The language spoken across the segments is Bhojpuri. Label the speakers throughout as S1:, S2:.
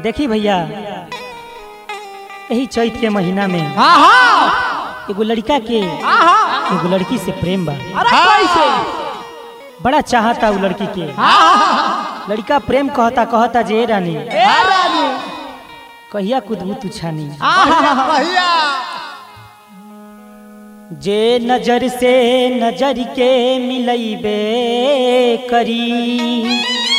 S1: देखी भैया यही चैत के महीना में एगो लड़का के एगो लड़की से प्रेम बा। बड़ा चाहता वो लड़की के। लड़का प्रेम कहता जे रानी कहिया कुदबू तू छानी। जे नजर से नजर के मिलैबे करी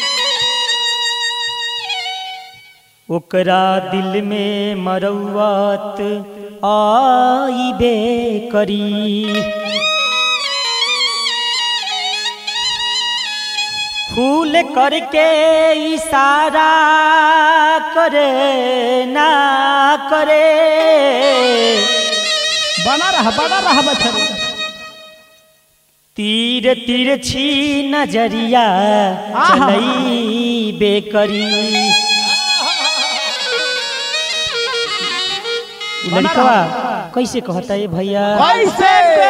S1: ओकरा दिल में मरौवत आईबे करी। फूल करके इशारा करे ना करे
S2: बना रहा बछर।
S1: तीर तीर छी नजरिया चलैबे करी। लड़कवा कैसे कहता है भैया
S2: कैसे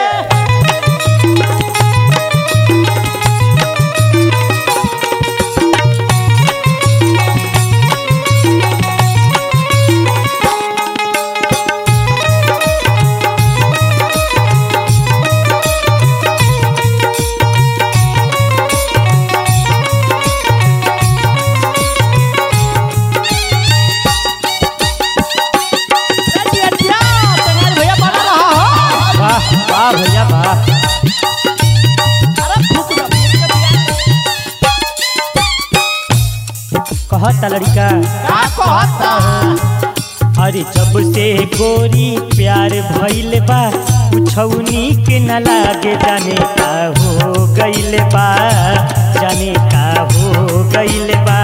S1: भैया वाह। कहता लड़का अरे जब से गोरी प्यार भइल बा कुछौ नीक न लागे। जाने का हो गइल बा जाने का हो गइल बा।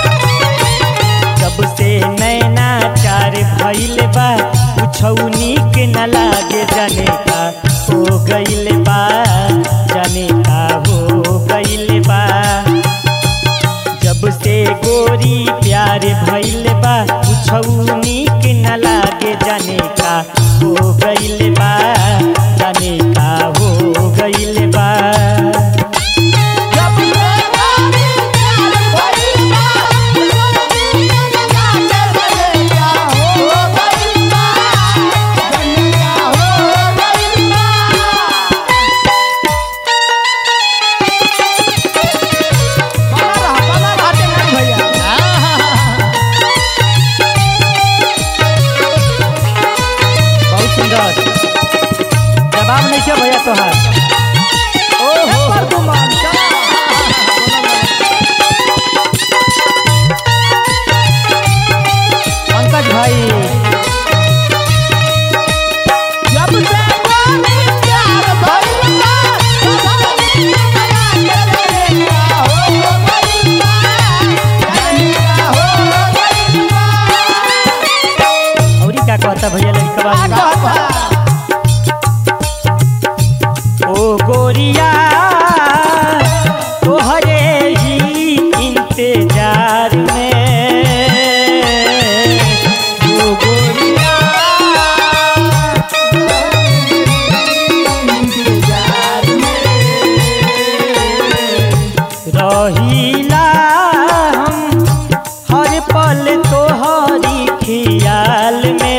S1: जब से नैना चार भइल बा कुछौ नीक न लागे। जाने का हो गइल बा जाने का हो गइल बा। जब से गोरी प्यार भइल बा कुछौ नीक न लागे। जाने का हो गइल बा जाने का हो गइल बा। जवाब नहीं क्या भैया तोहार। पंकज भाई और क्या कहता भैया लड़का ओ गोरिया तोहरे ही इंतजार में। ओ गोरिया रहीला हम हर पल तोहरी ख्याल में।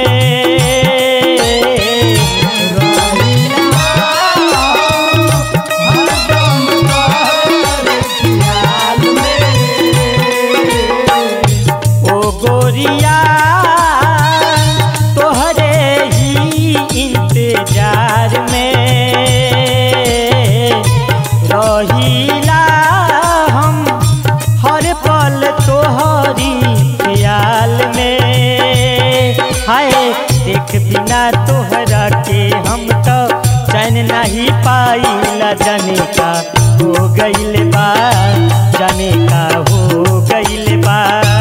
S1: गोरिया तोहरे ही इंतजार में रहीला हम हर पल तोहरी ख्याल में। हाय देख बिना तोहरा के हम तो चैन नहीं पाइला। जाने का हो गइल बा जाने का हो गइल बा।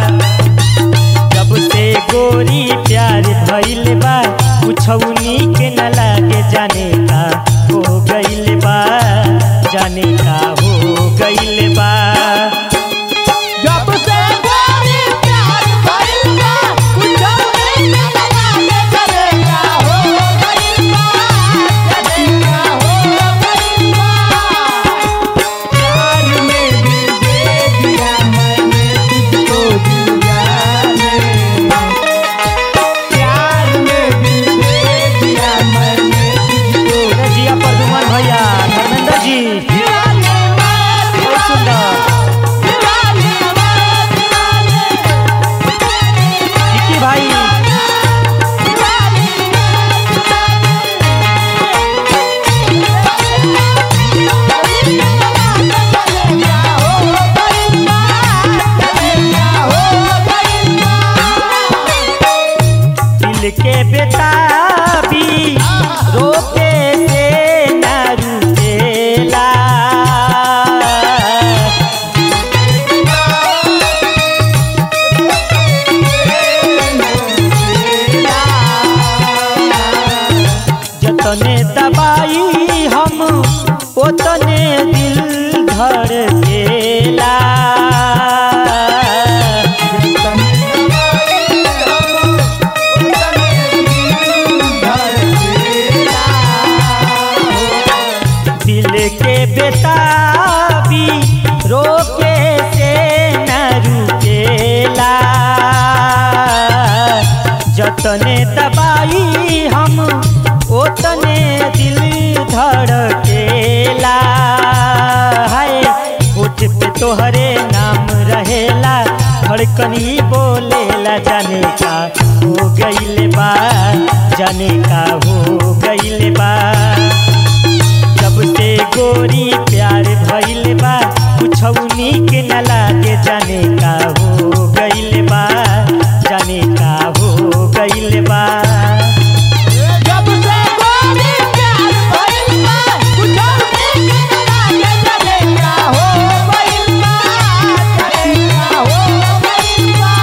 S1: गोरी प्यार भइल बा कुछौ नीक न लागे। जाने का हो गइल बा जाने का हो गइल बा।
S2: जब से गोरी प्यार भइल बा कुछौ नीक न लागे। जाने का हो गइल बा जाने का हो गइल बा।
S1: जितने दबाई हम उतने दिल धड़केला है। होठ पे तोहरे नाम रहेला धड़कनी बोलेला जाने का हो गइल बा जाने का हो गइल बा। जब से गोरी प्यार भइल बा कुछौ नीक न लागे जाने का हो गइल बा जाने का हो गइल बा।
S2: जब से गोरी प्यार भइल बा कुछौ नीक न लागे जाने का हो गइल बा जाने का हो गइल बा।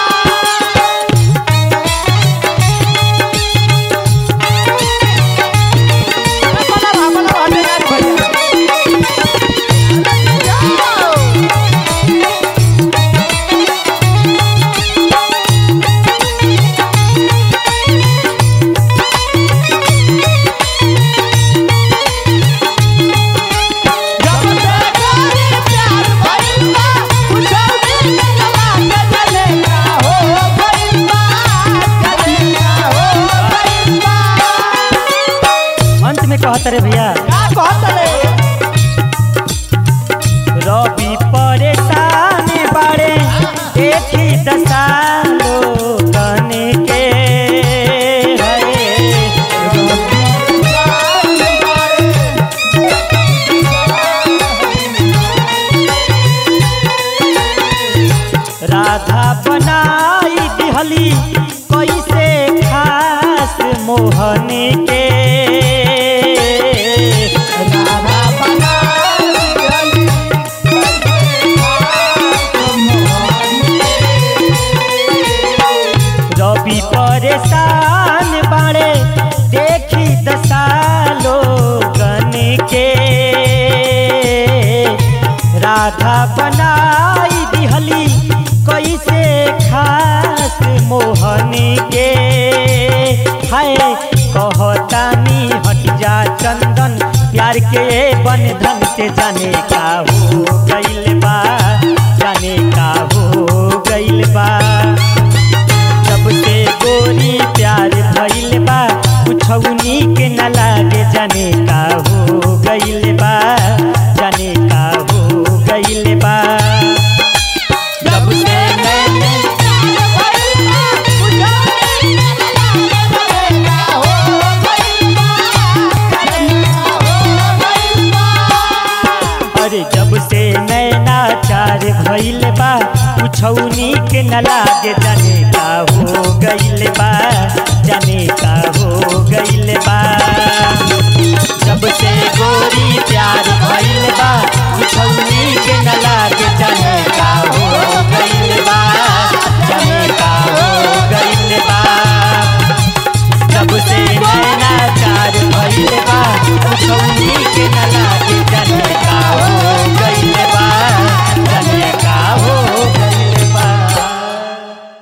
S1: अंत में कहत रे भैया रवि परेशान बाड़े एक ही दशा लोगन के राधा बनाई दिहली कैसे खास मोहन के। रवि परेशान बाड़े देखी दशा लोगन के राधा बनाई दिहली कैसे खास मोहन के हाय। कहतानी हट जा चंदन प्यार के बंधन से जाने का हो गइल बा जाने का हो गइल बा। जब से गोरी प्यार भइल बा कुछौ नीक न लागे जाने का हो गइल बा जाने का हो गइल बा। जब से मैंने अरे जब से नैना चार भइल बा कुछौ नीक न लागे जाने का हो गइल बा जाने का हो गइल बा। जब से गोरी प्यार भइल बा कुछौ नीक न लागे जाने का